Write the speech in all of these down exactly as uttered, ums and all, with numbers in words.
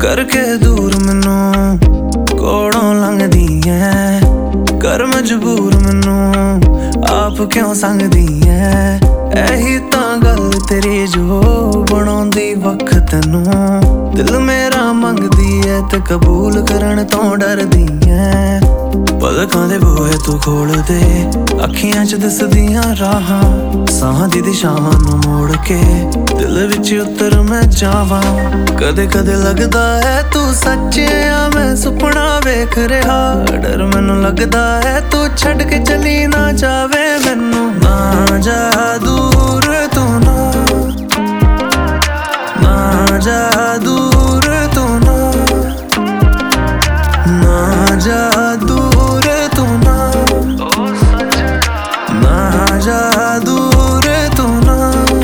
करके दूर मैनू कोड़ों लंघदी ऐ, कर मजबूर मैनू आप क्यों संगदी ऐ। एही तां गल तेरी जो बनाउंदी वख तैनू, दिल मेरा मंगदी ऐ ते कबूल करन तों डरदी ऐ। पलकां दे बूहे तू खोल दे, अखियां च दिसदियां राहां, साहां दी दिशावां नू मोड़ के दिल विच उतर मैं जावां। कदे कदे लगदा है तू सच्चे आ, मैं सुपना वेख रिहा, डर मैनू लगदा है तू छड्ड के चली ना जावे मैनू। ना जा दूर तू ना, ना जा दूर तू ना, ना जा दूर तू ना, ना जा दूर तू ना।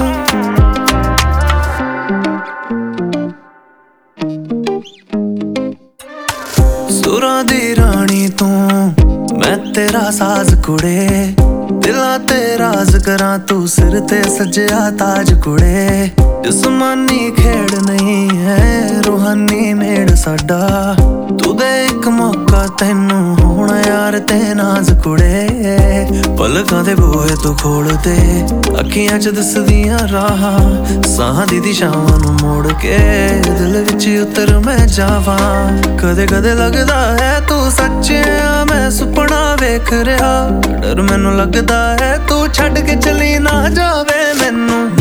सुरां दी रानी तू मैं तेरा साज कुड़े, दिलां ते राज करां तू सिर ते सज्जिया ताज कुड़े। जिस्मानी खेड़ नहीं है रूहानी मेड़ साडा, तू दे इक मौका तैनू होना यार ते नाज कुड़े। पलकां दे बूहे तू खोल दे, अखियां च दिसदियां राहां, साहां दी दिशावां नू मोड़ के दिल विच उतर मैं जावां। कदे कदे लगदा है तू सच्चे आ, मैं सुपना वेख रिहा, डर मैनू लगदा है तू छड्ड के चली ना जावे मैनू।